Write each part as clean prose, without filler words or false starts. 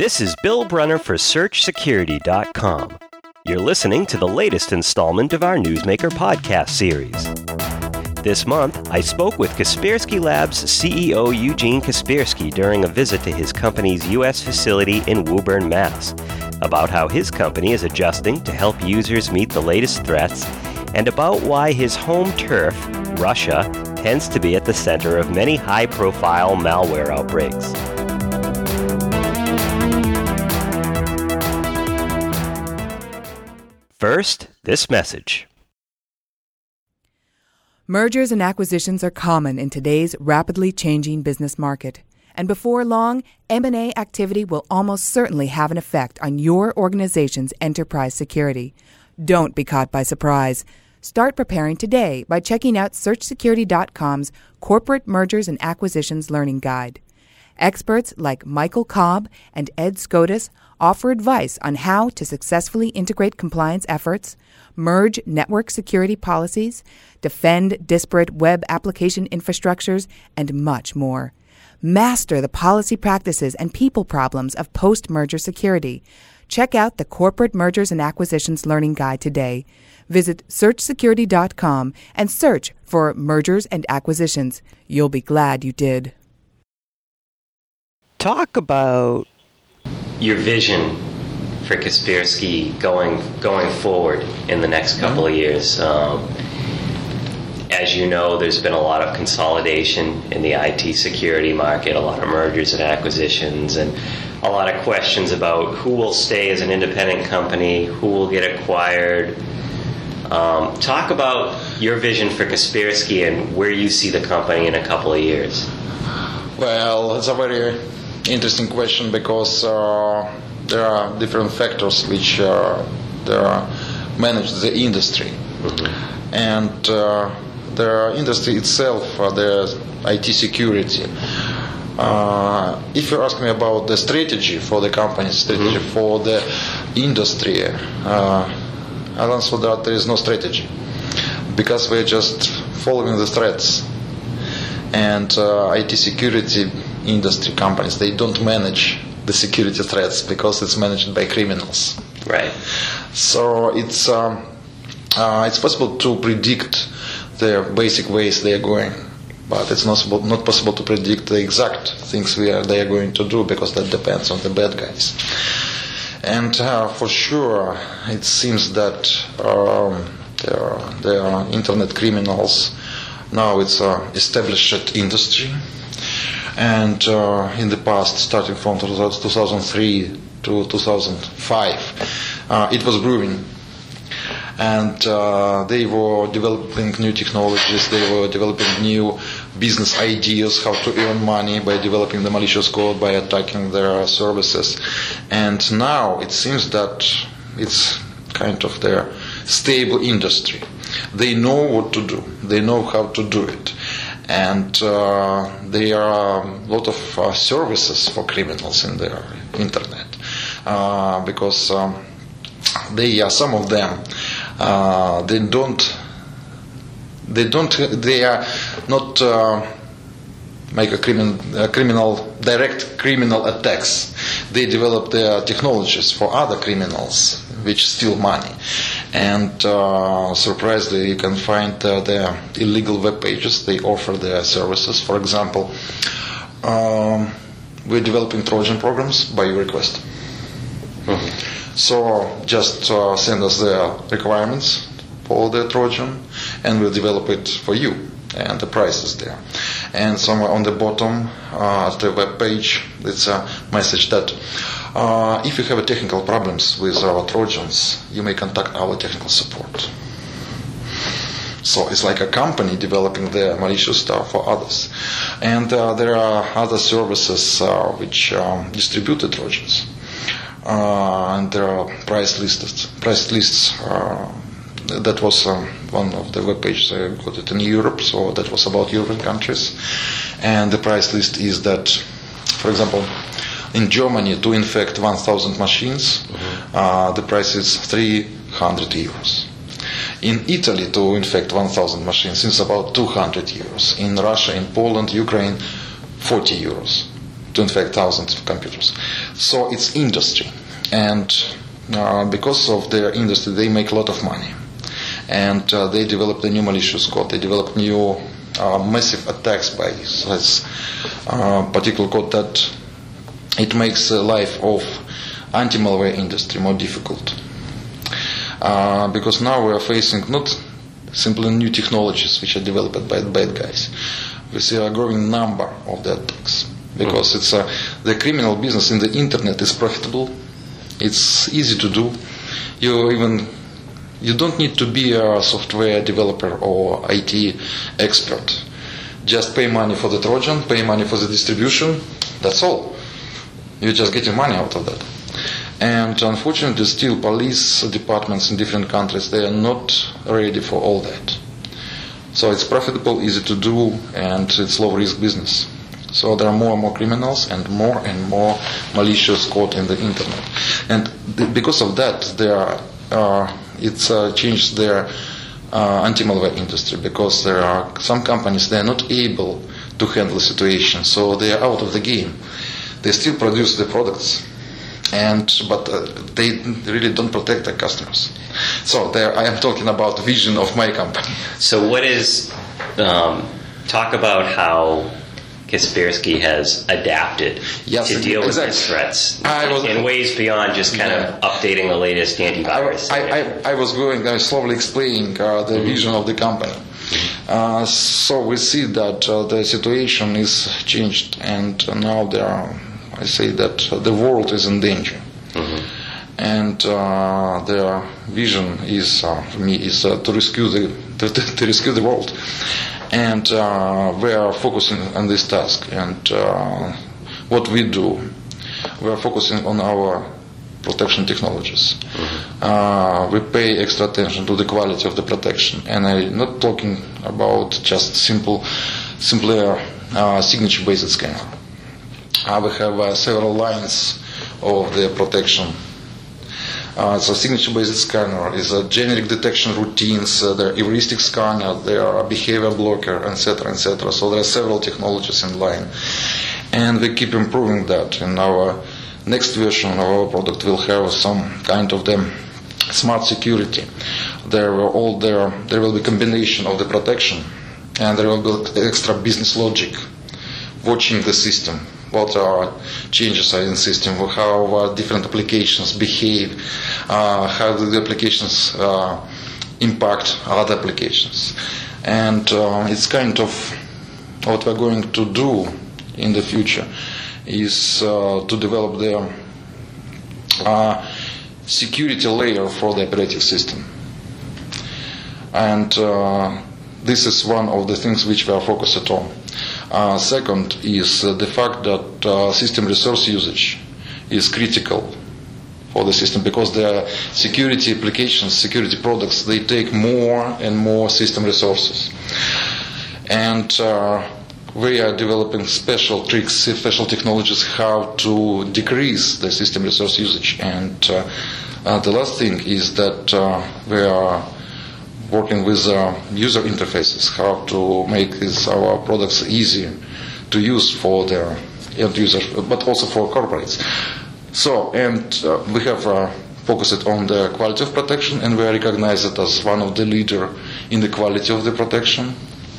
This is Bill Brunner for SearchSecurity.com. You're listening to the latest installment of our Newsmaker podcast series. This month, I spoke with Kaspersky Labs CEO Eugene Kaspersky during a visit to his company's U.S. facility in Woburn, Mass., about how his company is adjusting to help users meet the latest threats, and about why his home turf, Russia, tends to be at the center of many high-profile malware outbreaks. First, this message. Mergers and acquisitions are common in today's rapidly changing business market. And before long, M&A activity will almost certainly have an effect on your organization's enterprise security. Don't be caught by surprise. Start preparing today by checking out SearchSecurity.com's Corporate Mergers and Acquisitions Learning Guide. Experts like Michael Cobb and Ed Scotus offer advice on how to successfully integrate compliance efforts, merge network security policies, defend disparate web application infrastructures, and much more. Master the policy practices and people problems of post-merger security. Check out the Corporate Mergers and Acquisitions Learning Guide today. Visit SearchSecurity.com and search for Mergers and Acquisitions. You'll be glad you did. Talk about your vision for Kaspersky going forward in the next couple of years. As you know, there's been a lot of consolidation in the IT security market, a lot of mergers and acquisitions, and a lot of questions about who will stay as an independent company, who will get acquired. Talk about your vision for Kaspersky and where you see the company in a couple of years. Well, it's a very interesting question because there are different factors which manage the industry. Mm-hmm. And the industry itself, the IT security. If you ask me about the strategy for the company, strategy mm-hmm. for the industry, I'll answer that there is no strategy because we're just following the threats. And IT security industry companies, they don't manage the security threats because it's managed by criminals. Right. So it's possible to predict the basic ways they are going, but it's not possible to predict the exact things they are going to do because that depends on the bad guys. And for sure, it seems that there are internet criminals. Now it's an established industry. And in the past, starting from 2003 to 2005, it was growing. And they were developing new technologies, they were developing new business ideas, how to earn money by developing the malicious code, by attacking their services. And now it seems that it's kind of their stable industry. They know what to do, they know how to do it. And there are a lot of services for criminals in their internet because some of them they are not make a direct criminal attacks. They develop their technologies for other criminals which steal money. And surprisingly, you can find their illegal web pages. They offer their services. For example, we're developing Trojan programs by request. Mm-hmm. So just send us the requirements for the Trojan, and we'll develop it for you. And the price is there. And somewhere on the bottom of the web page, it's a message that if you have technical problems with our Trojans, you may contact our technical support. So it's like a company developing the malicious stuff for others. And there are other services which distribute the Trojans. And there are price lists. That was one of the web pages I got it in Europe, so that was about European countries. And the price list is that, for example, in Germany, to infect 1,000 machines, mm-hmm. The price is 300 euros. In Italy, to infect 1,000 machines, it's about 200 euros. In Russia, in Poland, Ukraine, 40 euros. to infect thousands of computers. So it's industry, and because of their industry, they make a lot of money, and they develop the new malicious code. They develop new massive attacks by this particular code that it makes the life of anti-malware industry more difficult. Because now we are facing not simply new technologies which are developed by bad guys. We see a growing number of the attacks. Because it's the criminal business in the internet is profitable. It's easy to do. You don't need to be a software developer or IT expert. Just pay money for the Trojan, pay money for the distribution. That's all. You're just getting money out of that. And unfortunately, still police departments in different countries, they are not ready for all that. So it's profitable, easy to do, and it's low-risk business. So there are more and more criminals and more malicious code in the internet. And because of that, it's changed their anti-malware industry, because there are some companies, they are not able to handle the situation, so they are out of the game. They still produce the products, but they really don't protect their customers. So I am talking about the vision of my company. So what is, talk about how Kaspersky has adapted to deal with these threats in ways beyond just kind of updating the latest antivirus. I was slowly explaining the vision of the company. So we see that the situation is changed, and now I say that the world is in danger. And their vision is, for me, is to rescue the world. And we are focusing on this task. And what we do, we are focusing on our protection technologies. We pay extra attention to the quality of the protection. And I'm not talking about just simply signature-based scanner. We have several lines of the protection. So signature-based scanner is a generic detection routines, there are heuristic scanner, there are behavior blocker, etc., etc. So there are several technologies in line, and we keep improving that. In our next version of our product, will have some kind of the smart security. There will be combination of the protection, and there will be extra business logic, watching the system. What are changes in the system, how different applications behave, how the applications impact other applications. And it's kind of what we're going to do in the future is to develop the security layer for the operating system. And this is one of the things which we are focused on. Second is the fact that system resource usage is critical for the system, because the security applications, security products, they take more and more system resources. And we are developing special tricks, special technologies how to decrease the system resource usage. And the last thing is that we are working with user interfaces, how to make our products easy to use for the end users, but also for corporates. So, and we have focused on the quality of protection, and we are recognized as one of the leaders in the quality of the protection.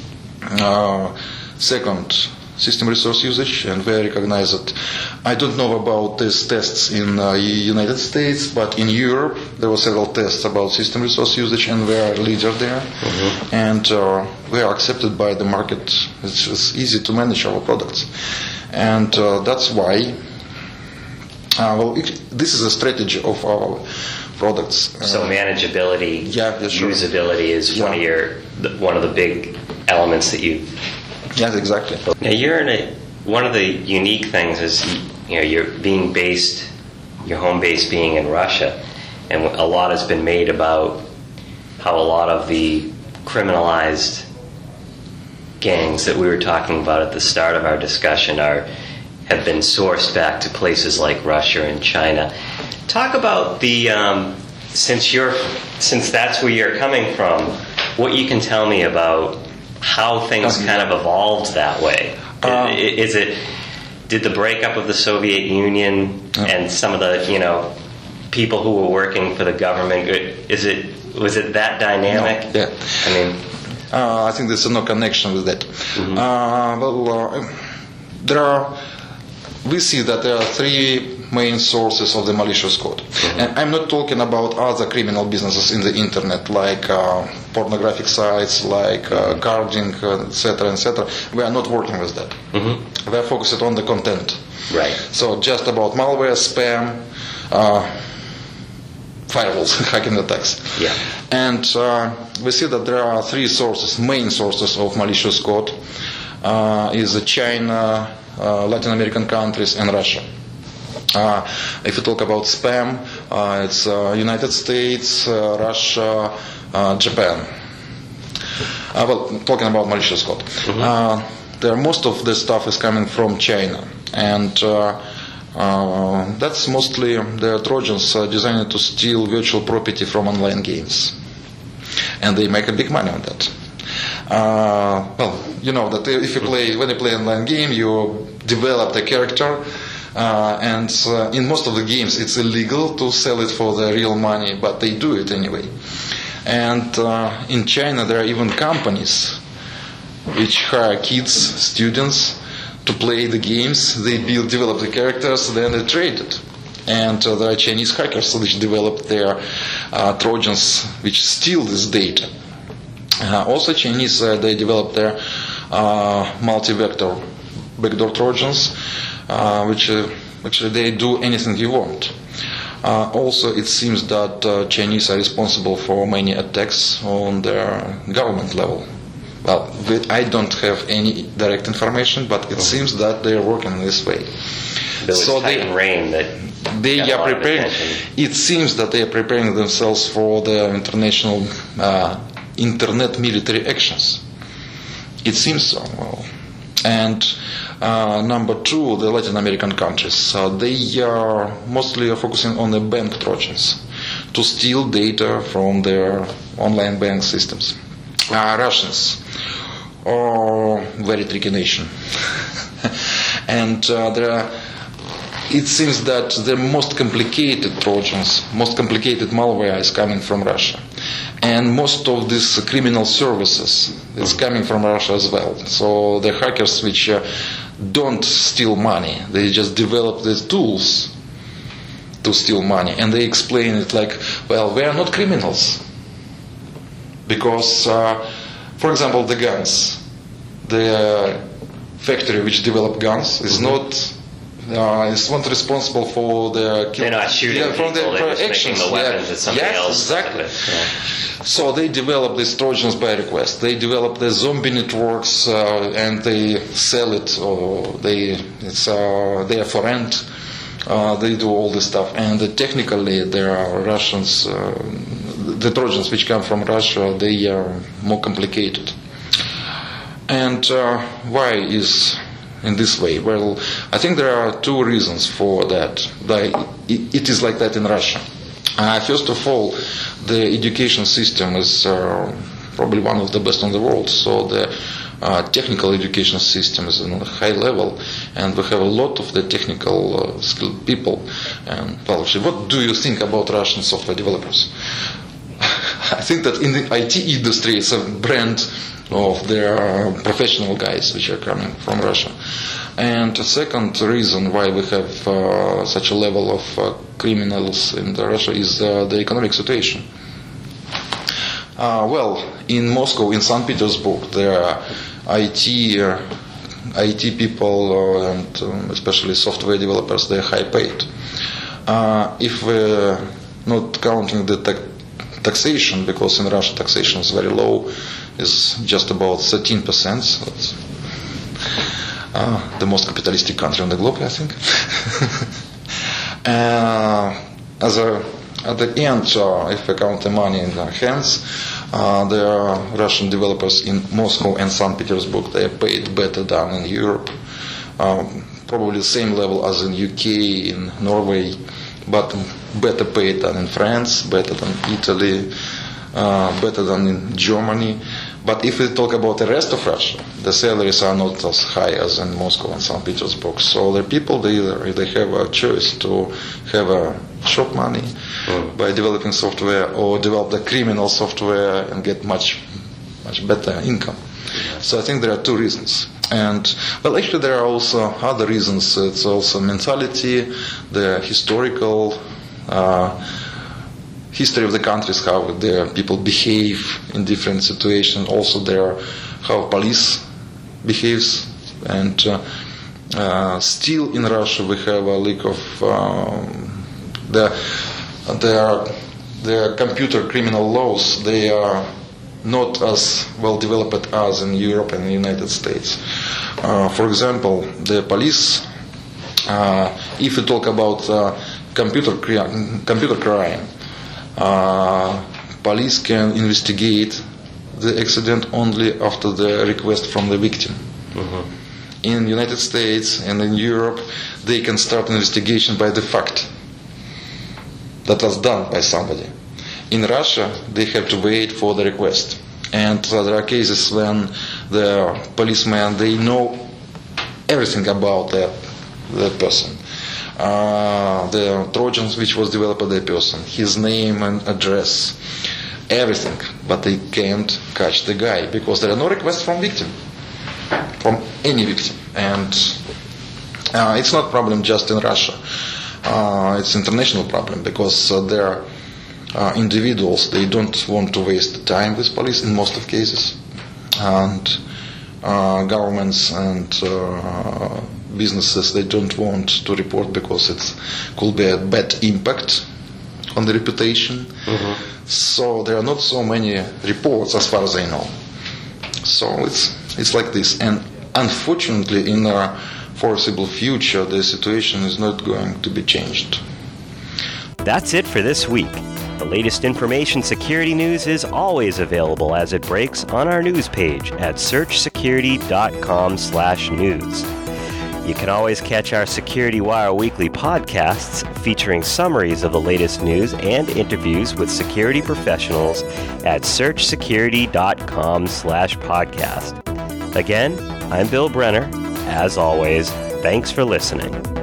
Second, system resource usage, and we are recognized. I don't know about these tests in United States, but in Europe there were several tests about system resource usage, and we are a leader there. And we are accepted by the market. It's easy to manage our products, and that's why. This is a strategy of our products. So manageability, usability is one of the big elements that you. Yes, exactly. Now one of the unique things is you're being based, your home base being in Russia, and a lot has been made about how a lot of the criminalized gangs that we were talking about at the start of our discussion have been sourced back to places like Russia and China. Talk about the since that's where you're coming from, what you can tell me about how things kind of evolved that way. did the breakup of the Soviet Union and some of the, people who were working for the government, was it that dynamic? No. Yeah. I mean, I think there's no connection with that. Mm-hmm. We see that there are three main sources of the malicious code. Mm-hmm. And I'm not talking about other criminal businesses in the internet, like pornographic sites, like guarding, etc., etc. We are not working with that. Mm-hmm. We are focused on the content. Right. So just about malware, spam, firewalls, hacking attacks. Yeah. And we see that there are three sources, main sources of malicious code, is China, Latin American countries, and Russia. If you talk about spam, it's United States, Russia, Japan. Talking about malicious code. Mm-hmm. Most of the stuff is coming from China. And that's mostly the Trojans designed to steal virtual property from online games. And they make a big money on that. You know that when you play an online game, you develop the character, and in most of the games it's illegal to sell it for the real money, but they do it anyway. And in China there are even companies which hire kids, students, to play the games. They develop the characters, then they trade it. And there are Chinese hackers which develop their Trojans which steal this data. Also Chinese, they develop their multi-vector backdoor Trojans, which they do anything you want. Also, it seems that Chinese are responsible for many attacks on their government level. Well, I don't have any direct information, but it seems that they are working this way. There was Titan Rain that they are preparing. It seems that they are preparing themselves for the international internet military actions. It seems so. Well, and number two, the Latin American countries. They are mostly focusing on the bank Trojans to steal data from their online bank systems. Russians are very tricky nation, and it seems that the most complicated Trojans, most complicated malware is coming from Russia. And most of these criminal services is coming from Russia as well. So the hackers which don't steal money, they just develop these tools to steal money. And they explain it like, well, we are not criminals. Because, for example, the guns, the factory which developed guns is not responsible for the they're not shooting people, they're just making the weapons that somebody else. Exactly. So they develop these Trojans by request. They develop the zombie networks and they sell it, or they are for rent. They do all this stuff, and technically there are Russians. The Trojans which come from Russia, they are more complicated. And why is in this way? Well, I think there are two reasons for that. It is like that in Russia. First of all, the education system is probably one of the best in the world. So the technical education system is on a high level, and we have a lot of the technical skilled people. And well, actually, what do you think about Russian software developers? I think that in the IT industry, it's a brand of their professional guys which are coming from Russia. And the second reason why we have such a level of criminals in Russia is the economic situation. Well, in Moscow, in St. Petersburg, there are IT people and especially software developers, they're high paid. If we're not counting the taxation, because in Russia taxation is very low, is just about 13%. So it's the most capitalistic country on the globe, I think. At the end, if we count the money in their hands, there are Russian developers in Moscow and St. Petersburg. They are paid better than in Europe, probably the same level as in UK, in Norway, but better paid than in France, better than Italy, better than in Germany, But if we talk about the rest of Russia, the salaries are not as high as in Moscow and St. Petersburg. So the people, they have a choice to have a short money by developing software or develop the criminal software and get much better income. So I think there are two reasons. And, well, actually there are also other reasons. It's also mentality, the historical history of the countries, how their people behave in different situations. Also how police behaves. And still in Russia we have a lack of the computer criminal laws. They are not as well developed as in Europe and the United States. For example, the police, if you talk about computer crime, police can investigate the accident only after the request from the victim. In the United States and in Europe, they can start investigation by the fact that was done by somebody. In Russia, they have to wait for the request. And there are cases when the policemen, they know everything about the person. The Trojans which was developed by the person, his name and address, everything. But they can't catch the guy because there are no requests from victim, from any victim. And it's not a problem just in Russia. It's an international problem because there are individuals, they don't want to waste time with police in most of cases, and governments and businesses, they don't want to report because it could be a bad impact on the reputation. So there are not so many reports as far as I know. So it's like this, and unfortunately in a foreseeable future the situation is not going to be changed. That's it for this week. The latest information security news is always available as it breaks on our news page at searchsecurity.com/news. You can always catch our Security Wire weekly podcasts featuring summaries of the latest news and interviews with security professionals at searchsecurity.com/podcast. Again, I'm Bill Brenner. As always, thanks for listening.